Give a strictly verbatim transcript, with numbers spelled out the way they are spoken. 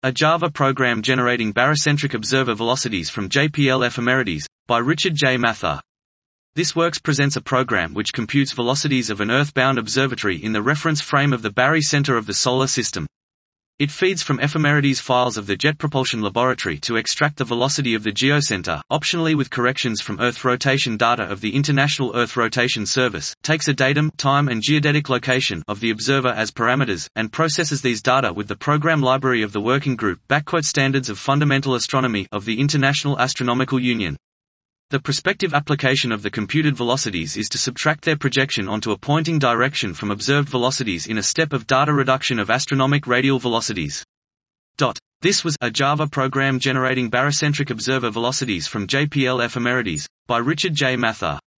A Java program generating barocentric observer velocities from J P L ephemerides, by Richard J. Mather. This works presents a program which computes velocities of an Earth-bound observatory in the reference frame of the barycenter of the Solar System. It feeds from ephemerides files of the Jet Propulsion Laboratory to extract the velocity of the geocenter, optionally with corrections from Earth rotation data of the International Earth Rotation Service, takes a datum, time and geodetic location of the observer as parameters, and processes these data with the program library of the Working Group Standards of Fundamental Astronomy of the International Astronomical Union. The prospective application of the computed velocities is to subtract their projection onto a pointing direction from observed velocities in a step of data reduction of astronomic radial velocities. Dot. This was a Java program generating barocentric observer velocities from J P L ephemerides, by Richard J. Mather.